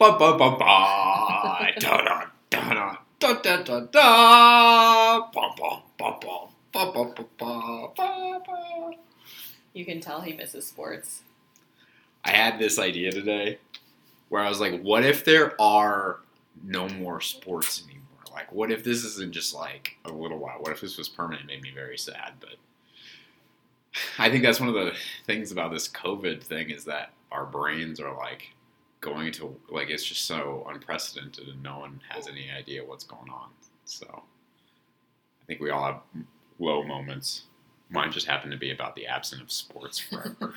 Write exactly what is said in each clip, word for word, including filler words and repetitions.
Ba ba ba ba. Da da da da da da da da. Ba ba ba ba ba ba ba ba ba. You can tell he misses sports. I had this idea today where I was like, what if there are no more sports anymore? Like, what if this isn't just like a little while? What if this was permanent? It made me very sad. But I think that's one of the things about this COVID thing is that our brains are like going to, like, it's just so unprecedented and no one has any idea what's going on. So I think we all have low moments. Mine just happened to be about the absence of sports forever.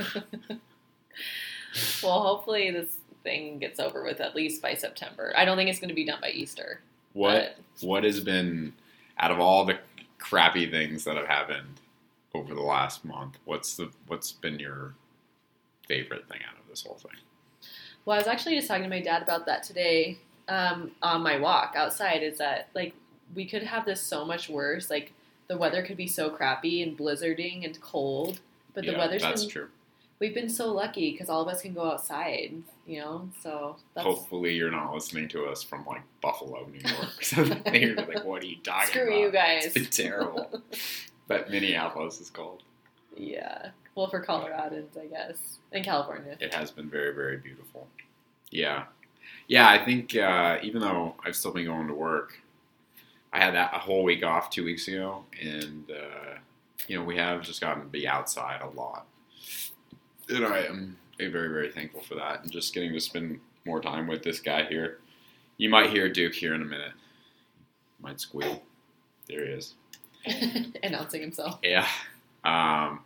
Well, hopefully this thing gets over with at least by September. I don't think it's going to be done by Easter. What but... What has been, out of all the crappy things that have happened over the last month, what's the what's been your favorite thing out of this whole thing? Well, I was actually just talking to my dad about that today um, on my walk outside, is that, like, we could have this so much worse. Like, the weather could be so crappy and blizzarding and cold, but the yeah, weather's that's been, true. We've been so lucky because all of us can go outside, you know, so that's... Hopefully you're not listening to us from, like, Buffalo, New York. So you're like, what are you talking Screw about? Screw you guys. It's been terrible. But Minneapolis is cold. Yeah. Well, for Coloradans, I guess. In California. It has been very, very beautiful. Yeah. Yeah, I think uh, even though I've still been going to work, I had that a whole week off two weeks ago, and, uh, you know, we have just gotten to be outside a lot. And I am very, very thankful for that, and just getting to spend more time with this guy here. You might hear Duke here in a minute. Might squeal. There he is. Announcing himself. Yeah. Um,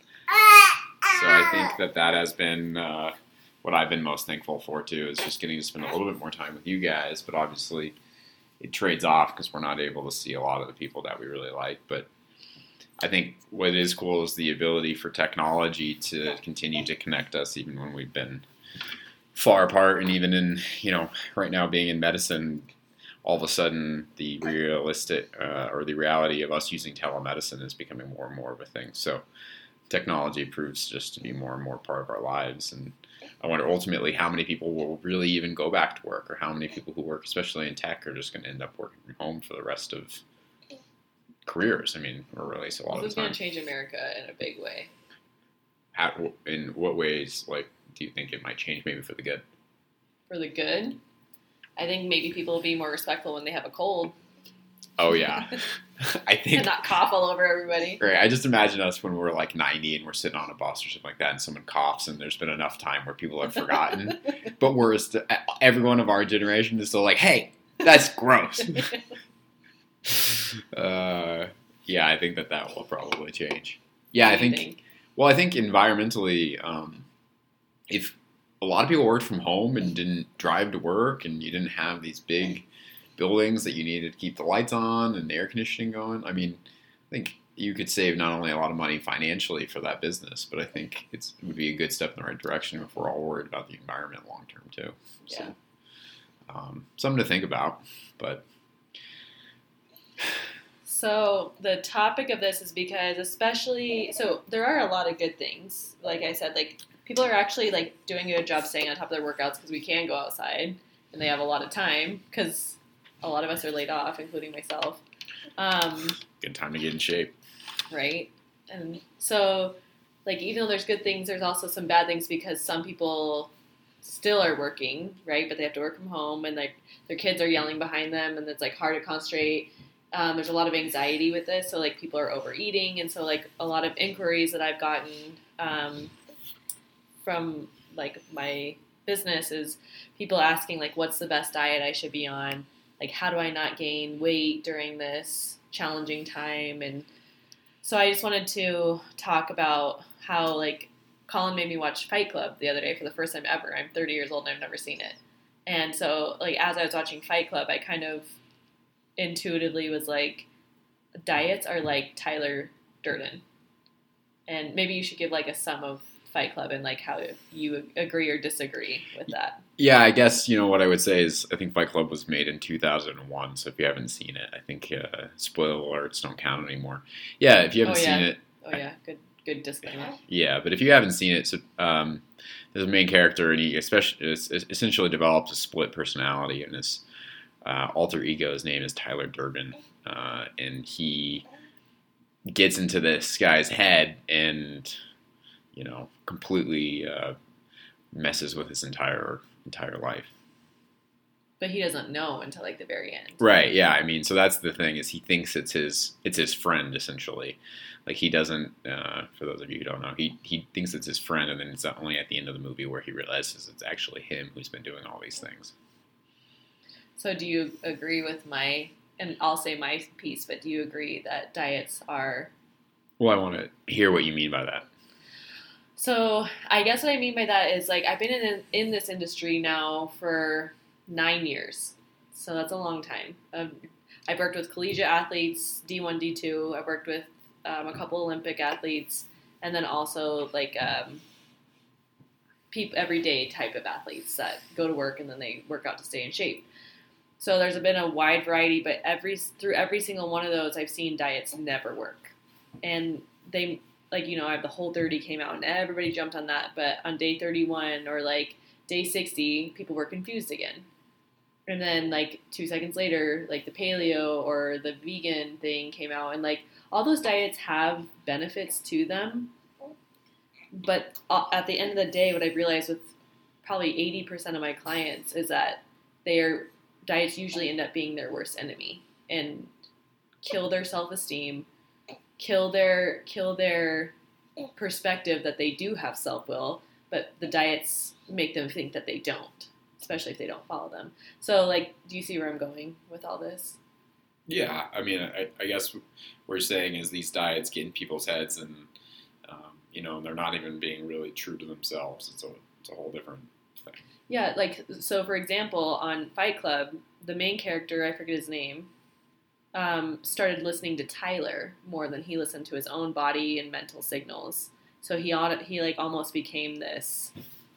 so I think that that has been uh, what I've been most thankful for, too, is just getting to spend a little bit more time with you guys. But obviously, it trades off because we're not able to see a lot of the people that we really like. But I think what is cool is the ability for technology to continue to connect us even when we've been far apart. And even in, you know, right now being in medicine, all of a sudden the realistic uh, or the reality of us using telemedicine is becoming more and more of a thing. So technology proves just to be more and more part of our lives. And I wonder ultimately how many people will really even go back to work, or how many people who work, especially in tech, are just going to end up working from home for the rest of careers. I mean, or really a lot this of is the time. going to change America in a big way. How, in what ways, like, do you think it might change maybe for the good? For the good? I think maybe people will be more respectful when they have a cold. Oh, yeah. I think... and not cough all over everybody. Right. I just imagine us when we're like ninety and we're sitting on a bus or something like that, and someone coughs, and there's been enough time where people have forgotten. But we're st- everyone of our generation is still like, hey, that's gross. uh, yeah, I think that that will probably change. Yeah, I think, think. Well, I think environmentally, um, if a lot of people worked from home and didn't drive to work, and you didn't have these big buildings that you needed to keep the lights on and the air conditioning going, I mean, I think you could save not only a lot of money financially for that business, but I think it's, it would be a good step in the right direction if we're all worried about the environment long term too. Yeah. So, um, something to think about, but. So the topic of this is because especially, so there are a lot of good things. Like I said, like people are actually like doing a good job staying on top of their workouts because we can go outside and they have a lot of time because a lot of us are laid off, including myself. Um, good time to get in shape. Right. And so, like, even though there's good things, there's also some bad things because some people still are working, right? But they have to work from home, and like their kids are yelling behind them, and it's like hard to concentrate. Um, there's a lot of anxiety with this, so like people are overeating, and so like a lot of inquiries that I've gotten um, from like my business is people asking like, what's the best diet I should be on? Like, how do I not gain weight during this challenging time? And so I just wanted to talk about how, like, Colin made me watch Fight Club the other day for the first time ever. I'm thirty years old and I've never seen it. And so, like, as I was watching Fight Club, I kind of intuitively was like, diets are like Tyler Durden. And maybe you should give, like, a sum of Fight Club and, like, how you agree or disagree with that. Yeah, I guess, you know, what I would say is I think Fight Club was made in two thousand one, so if you haven't seen it, I think uh, spoiler alerts don't count anymore. Yeah, if you haven't oh, yeah. seen it. Oh, yeah, good good disclaimer. Yeah, but if you haven't seen it, so, um, there's a main character, and he especially essentially develops a split personality, and his uh, alter ego's name is Tyler Durden, uh, and he gets into this guy's head and, you know, completely uh, messes with his entire entire life. But he doesn't know until like the very end. Right. Yeah. I mean, so that's the thing is he thinks it's his it's his friend essentially. Like he doesn't. Uh, for those of you who don't know, he he thinks it's his friend, and then it's only at the end of the movie where he realizes it's actually him who's been doing all these things. So, do you agree with my? And I'll say my piece, but do you agree that diets are? Well, I want to hear what you mean by that. So, I guess what I mean by that is like I've been in in this industry now for nine years, so that's a long time. Um, I've worked with collegiate athletes, D one, D two. I've worked with um, a couple Olympic athletes, and then also like um, people everyday type of athletes that go to work and then they work out to stay in shape. So there's been a wide variety, but every through every single one of those, I've seen diets never work, and they like you know I have the Whole thirty came out and everybody jumped on that, but on day thirty-one or like day sixty, people were confused again. And then, like, two seconds later, like, the paleo or the vegan thing came out. And, like, all those diets have benefits to them. But at the end of the day, what I've realized with probably eighty percent of my clients is that their diets usually end up being their worst enemy and kill their self-esteem, kill their, kill their perspective that they do have self-will, but the diets make them think that they don't. Especially if they don't follow them. So, like, do you see where I'm going with all this? Yeah, I mean, I, I guess what we're saying is these diets get in people's heads, and um, you know, they're not even being really true to themselves. It's a it's a whole different thing. Yeah, like so. For example, on Fight Club, the main character, I forget his name, um, started listening to Tyler more than he listened to his own body and mental signals. So he ought he like almost became this.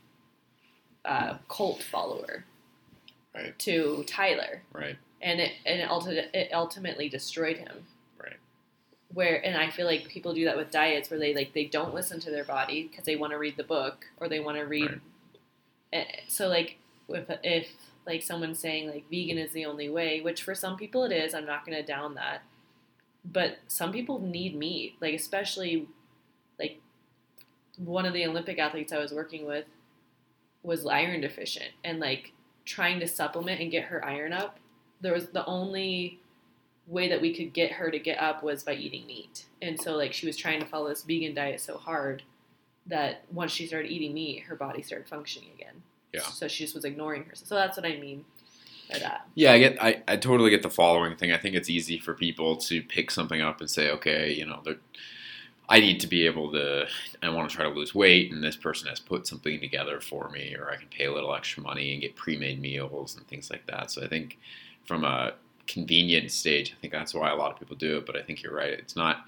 Uh, cult follower right. to Tyler, right? And it and it, ulti- it ultimately destroyed him, right? Where and I feel like people do that with diets, where they like they don't listen to their body because they want to read the book or they want to read. Right. So like if if like someone's saying like vegan is the only way, which for some people it is, I'm not going to down that, but some people need meat, like especially like one of the Olympic athletes I was working with. Was iron deficient and like trying to supplement and get her iron up. There was the only way that we could get her to get up was by eating meat. And so like she was trying to follow this vegan diet so hard that once she started eating meat, her body started functioning again. Yeah. So she just was ignoring herself. So that's what I mean by that. Yeah, I get I, I totally get the following thing. I think it's easy for people to pick something up and say, okay, you know, they're I need to be able to, I want to try to lose weight, and this person has put something together for me, or I can pay a little extra money and get pre-made meals and things like that. So I think from a convenient stage, I think that's why a lot of people do it, but I think you're right. It's not,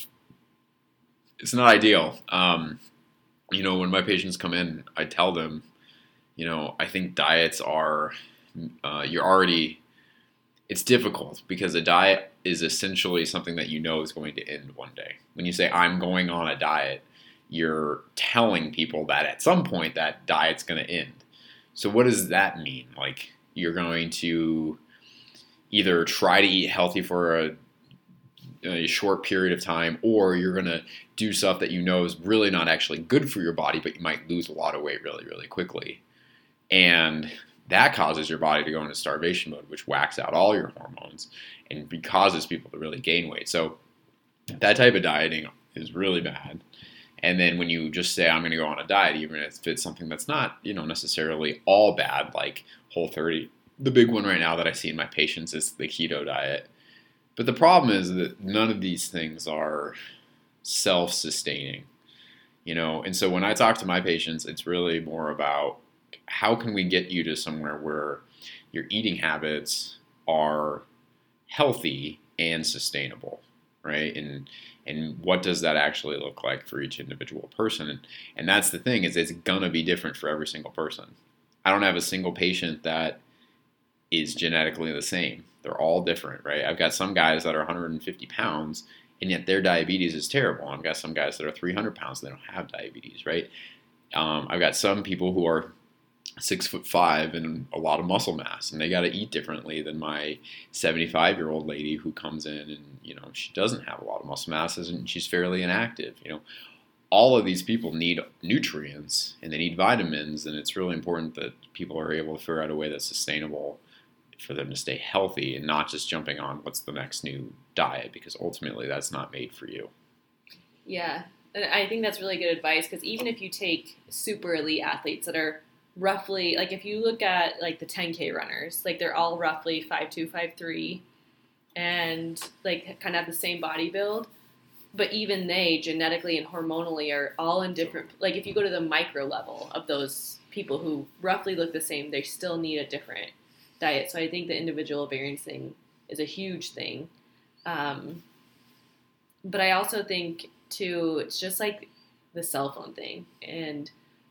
it's not ideal. Um, you know, when my patients come in, I tell them, you know, I think diets are, uh, you're already, it's difficult because a diet is essentially something that you know is going to end one day. When you say, I'm going on a diet, you're telling people that at some point that diet's going to end. So what does that mean? Like, you're going to either try to eat healthy for a, a short period of time, or you're going to do stuff that you know is really not actually good for your body, but you might lose a lot of weight really, really quickly. And that causes your body to go into starvation mode, which whacks out all your hormones and causes people to really gain weight. So that type of dieting is really bad. And then when you just say, I'm going to go on a diet, even if it's something that's not, you know, necessarily all bad, like Whole thirty. The big one right now that I see in my patients is the keto diet. But the problem is that none of these things are self-sustaining, you know. And so when I talk to my patients, it's really more about how can we get you to somewhere where your eating habits are healthy and sustainable, right? And and what does that actually look like for each individual person? And, and that's the thing, is it's gonna be different for every single person. I don't have a single patient that is genetically the same. They're all different, right? I've got some guys that are one hundred fifty pounds and yet their diabetes is terrible. I've got some guys that are three hundred pounds and they don't have diabetes, right? Um, I've got some people who are six foot five and a lot of muscle mass, and they got to eat differently than my seventy-five year old lady who comes in and, you know, she doesn't have a lot of muscle mass and she's fairly inactive. You know, all of these people need nutrients and they need vitamins, and it's really important that people are able to figure out a way that's sustainable for them to stay healthy and not just jumping on what's the next new diet, because ultimately that's not made for you. Yeah, and I think that's really good advice, because even if you take super elite athletes that are roughly, like if you look at like the ten K runners, like they're all roughly five two, five three, and like kind of have the same body build, but even they genetically and hormonally are all in different, like if you go to the micro level of those people who roughly look the same, they still need a different diet. So I think the individual variance thing is a huge thing. Um, but I also think too, it's just like the cell phone thing, and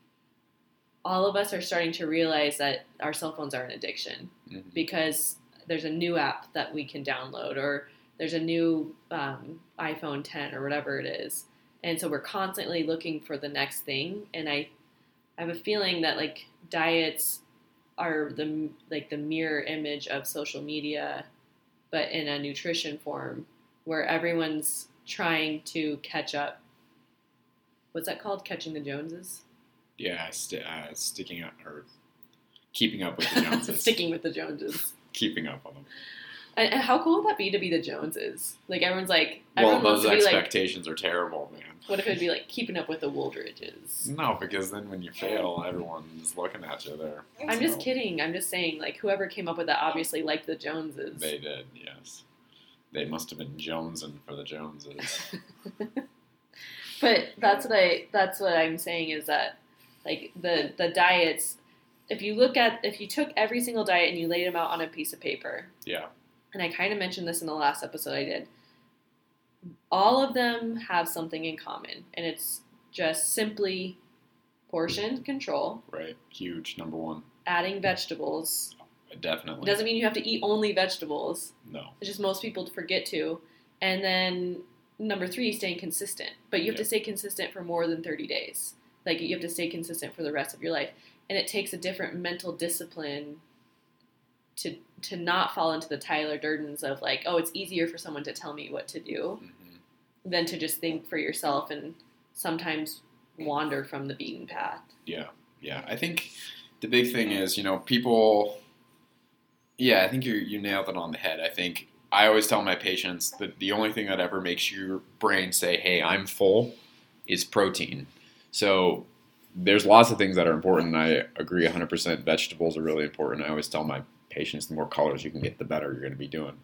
all of us are starting to realize that our cell phones are an addiction, mm-hmm. because there's a new app that we can download, or there's a new um, iPhone ten or whatever it is. And so we're constantly looking for the next thing. And I, I have a feeling that like diets are the like the mirror image of social media, but in a nutrition form, where everyone's trying to catch up. What's that called? Catching the Joneses? Yeah, st- uh, sticking up or keeping up with the Joneses. Sticking with the Joneses. Keeping up on them. And, and how cool would that be to be the Joneses? Like everyone's like, well, everyone those expectations like, are terrible, man. What if it'd be like keeping up with the Wooldridges? No, because then when you fail, everyone's looking at you there. I'm so. just kidding. I'm just saying, like whoever came up with that obviously liked the Joneses. They did, yes. They must have been jonesing for the Joneses. But that's what I. That's what I'm saying is that, like the the diets. If you look at, if you took every single diet and you laid them out on a piece of paper. Yeah. And I kind of mentioned this in the last episode I did. All of them have something in common, and it's just simply portion control. Right. Huge. Number one. Adding vegetables. Definitely. It doesn't mean you have to eat only vegetables. No. It's just most people forget to. And then number three, staying consistent. But you have yeah. to stay consistent for more than thirty days. Like you have to stay consistent for the rest of your life. And it takes a different mental discipline to to not fall into the Tyler Durdens of like, oh, it's easier for someone to tell me what to do mm-hmm. than to just think for yourself and sometimes wander from the beaten path. Yeah, yeah. I think the big thing is, you know, people, yeah, I think you you nailed it on the head. I think I always tell my patients that the only thing that ever makes your brain say, hey, I'm full, is protein. So there's lots of things that are important. I agree one hundred percent. Vegetables are really important. I always tell my patients the more colors you can get, the better you're going to be doing.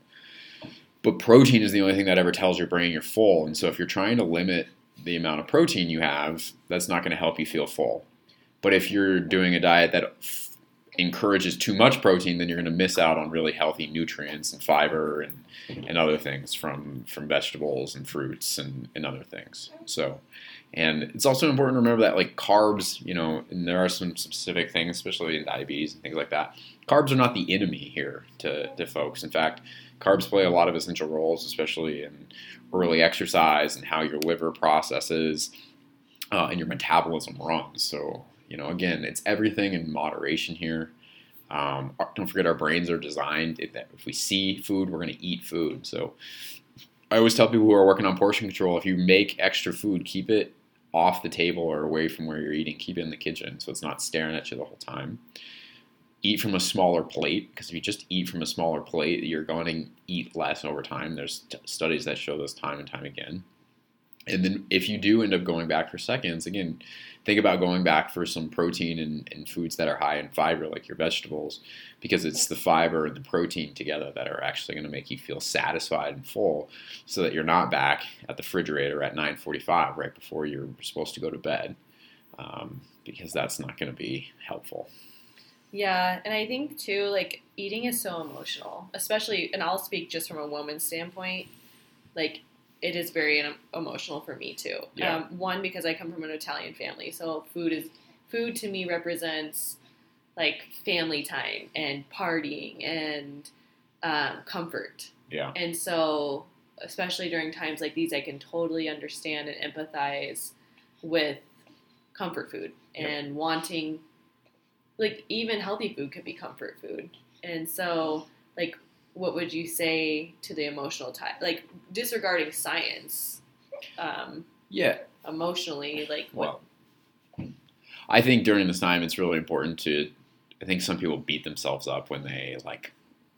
But protein is the only thing that ever tells your brain you're full. And so if you're trying to limit the amount of protein you have, that's not going to help you feel full. But if you're doing a diet that f- encourages too much protein, then you're going to miss out on really healthy nutrients and fiber and, and other things from, from vegetables and fruits and, and other things. So, and it's also important to remember that like carbs, you know, and there are some specific things, especially in diabetes and things like that. Carbs are not the enemy here to, to folks. In fact, carbs play a lot of essential roles, especially in early exercise and how your liver processes uh, and your metabolism runs. So, you know, again, it's everything in moderation here. Um, don't forget our brains are designed that if we see food, we're going to eat food. So I always tell people who are working on portion control, if you make extra food, keep it off the table or away from where you're eating. Keep it in the kitchen so it's not staring at you the whole time. Eat from a smaller plate, because if you just eat from a smaller plate, you're going to eat less over time. There's t- studies that show this time and time again. And then if you do end up going back for seconds, again, think about going back for some protein and, and foods that are high in fiber, like your vegetables, because it's the fiber and the protein together that are actually going to make you feel satisfied and full, so that you're not back at the refrigerator at nine forty-five right before you're supposed to go to bed, um, because that's not going to be helpful. Yeah, and I think, too, like, eating is so emotional, especially, and I'll speak just from a woman's standpoint, like, it is very emotional for me, too. Yeah. Um, one, because I come from an Italian family, so food is, food to me represents, like, family time and partying and um, comfort. Yeah. And so especially during times like these, I can totally understand and empathize with comfort food and yep. wanting, like, even healthy food could be comfort food. And so, like, what would you say to the emotional type? Like, disregarding science, um, yeah, emotionally, like, what? Well, I think during this time it's really important to, I think some people beat themselves up when they, like,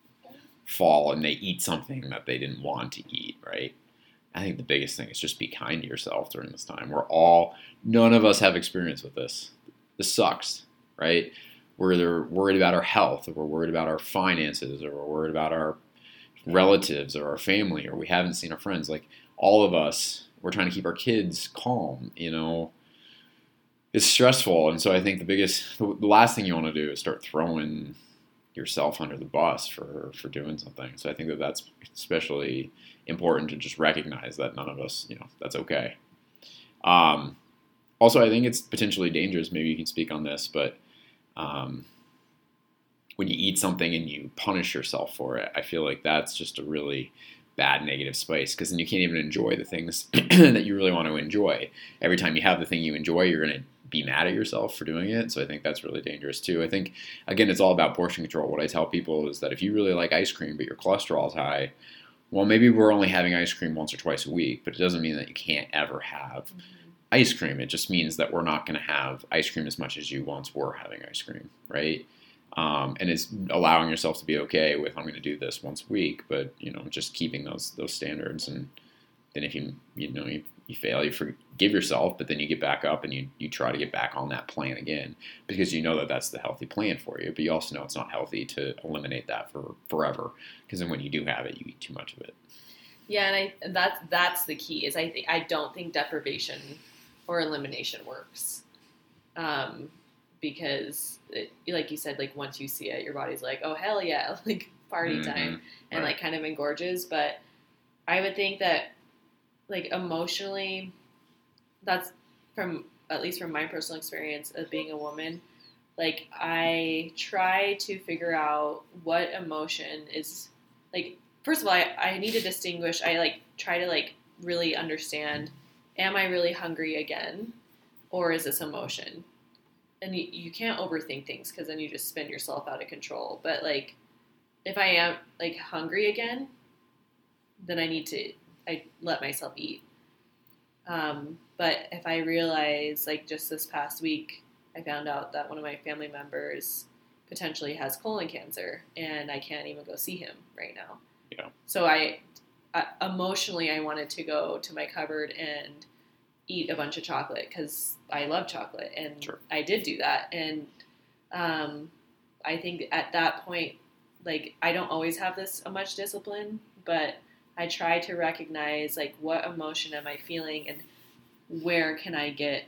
fall and they eat something that they didn't want to eat, right? I think the biggest thing is just be kind to yourself during this time. We're all, none of us have experience with this. This sucks, right? We're either worried about our health, or we're worried about our finances, or we're worried about our relatives or our family, or we haven't seen our friends. Like, all of us, we're trying to keep our kids calm, you know. It's stressful, and so I think the biggest, the last thing you want to do is start throwing yourself under the bus for, for doing something. So I think that that's especially important to just recognize that none of us, you know, that's okay. Um, also, I think it's potentially dangerous. Maybe you can speak on this, but um, when you eat something and you punish yourself for it, I feel like that's just a really bad negative space, because then you can't even enjoy the things that you really want to enjoy. Every time you have the thing you enjoy, you're going to be mad at yourself for doing it. So I think that's really dangerous too. I think, again, it's all about portion control. What I tell people is that if you really like ice cream, but your cholesterol is high, well, maybe we're only having ice cream once or twice a week, but it doesn't mean that you can't ever have mm-hmm. ice cream. It just means that we're not going to have ice cream as much as you once were having ice cream, right? Um, and it's allowing yourself to be okay with, I'm going to do this once a week, but, you know, just keeping those those standards. And then if you, you know, you, you fail, you forgive yourself, but then you get back up and you, you try to get back on that plan again, because you know that that's the healthy plan for you. But you also know it's not healthy to eliminate that for forever, because then when you do have it, you eat too much of it. Yeah, and I that's that's the key. Is I think I don't think deprivation or elimination works, um, because it, like you said, like once you see it, your body's like, oh hell yeah, like party mm-hmm. time, and right. like kind of engorges. But I would think that, like, emotionally, that's from, at least from my personal experience of being a woman, like, I try to figure out what emotion is, like, first of all, I, I need to distinguish, I, like, try to, like, really understand, am I really hungry again, or is this emotion? And you, you can't overthink things, because then you just spin yourself out of control. But, like, if I am, like, hungry again, then I need to, I let myself eat. Um, but if I realize, like, just this past week, I found out that one of my family members potentially has colon cancer, and I can't even go see him right now. Yeah. So I, I emotionally, I wanted to go to my cupboard and eat a bunch of chocolate, because I love chocolate, and sure. I did do that. And um, I think at that point, like, I don't always have this much discipline, but I try to recognize, like, what emotion am I feeling, and where can I get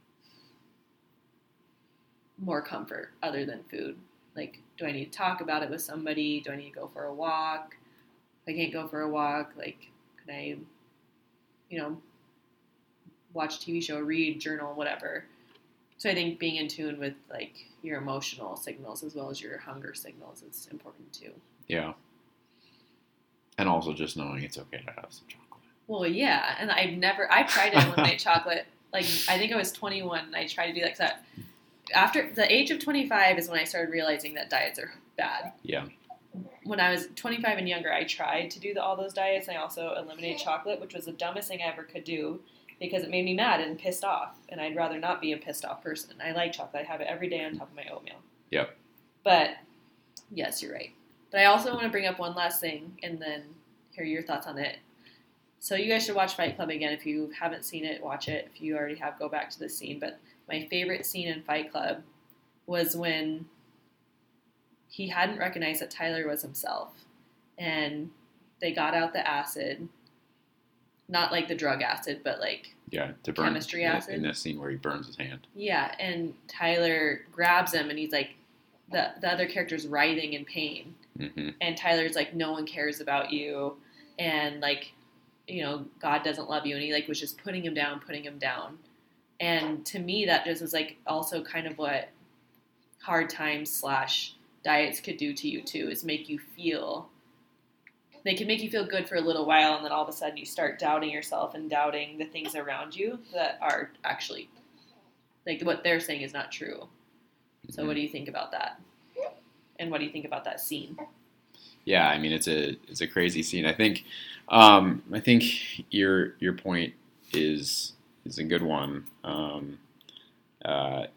more comfort other than food? Like, do I need to talk about it with somebody? Do I need to go for a walk? If I can't go for a walk, like, can I, you know, watch a T V show, read, journal, whatever. So I think being in tune with, like, your emotional signals as well as your hunger signals is important too. Yeah. And also just knowing it's okay to have some chocolate. Well, yeah. And I've never, I've tried to eliminate chocolate. Like, I think I was twenty-one and I tried to do that. Cause I, after the age of twenty-five is when I started realizing that diets are bad. Yeah. When I was twenty-five and younger, I tried to do the, all those diets. And I also eliminated chocolate, which was the dumbest thing I ever could do, because it made me mad and pissed off. And I'd rather not be a pissed off person. I like chocolate. I have it every day on top of my oatmeal. Yep. But, yes, you're right. But I also want to bring up one last thing and then hear your thoughts on it. So you guys should watch Fight Club again. If you haven't seen it, watch it. If you already have, go back to the scene. But my favorite scene in Fight Club was when he hadn't recognized that Tyler was himself. And they got out the acid. Not like the drug acid, but like yeah, to burn, chemistry acid. In that scene where he burns his hand. Yeah, and Tyler grabs him and he's like, the, the other character's writhing in pain. Mm-hmm. And Tyler's like, no one cares about you. And like, you know, God doesn't love you. And he like was just putting him down, putting him down. And to me, that just was like also kind of what hard times slash diets could do to you too, is make you feel they can make you feel good for a little while, and then all of a sudden you start doubting yourself and doubting the things around you that are actually, like, what they're saying is not true. So mm-hmm. What do you think about that? And what do you think about that scene? Yeah, I mean, it's a it's a crazy scene. I think um, I think your your point is is a good one. Um, uh,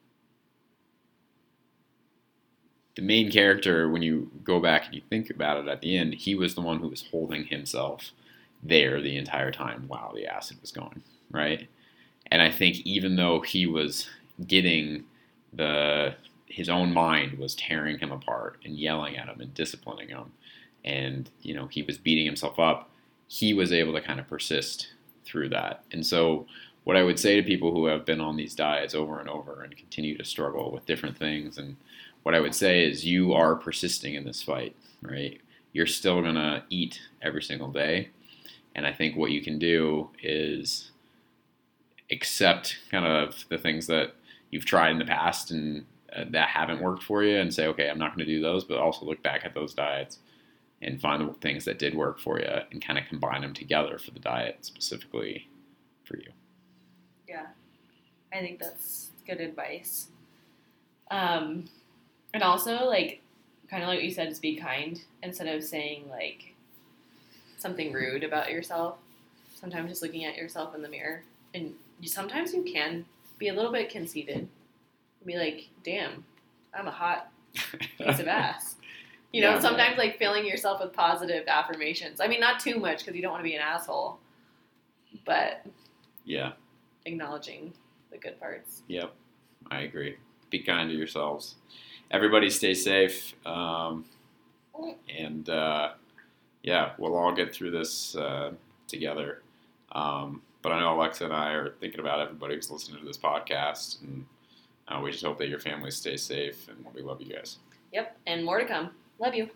the main character, when you go back and you think about it at the end, he was the one who was holding himself there the entire time while the acid was going, right? And I think even though he was getting the, his own mind was tearing him apart and yelling at him and disciplining him, and, you know, he was beating himself up, he was able to kind of persist through that. And so what I would say to people who have been on these diets over and over and continue to struggle with different things, and what I would say is you are persisting in this fight, right? You're still going to eat every single day. And I think what you can do is accept kind of the things that you've tried in the past and uh, that haven't worked for you, and say, okay, I'm not going to do those, but also look back at those diets and find the things that did work for you and kind of combine them together for the diet specifically for you. Yeah, I think that's good advice. Um, and also, like, kind of like what you said, is be kind instead of saying, like, something rude about yourself. Sometimes just looking at yourself in the mirror. And you, sometimes you can be a little bit conceited. Be like, damn, I'm a hot piece of ass. You know, yeah, sometimes, man. Like, filling yourself with positive affirmations. I mean, not too much because you don't want to be an asshole. But yeah, acknowledging the good parts. Yep, I agree. Be kind to yourselves. Everybody stay safe. Um, and, uh, yeah, we'll all get through this uh, together. Um, but I know Alexa and I are thinking about everybody who's listening to this podcast. And uh, we just hope that your families stay safe. And we love you guys. Yep, and more to come. Love you.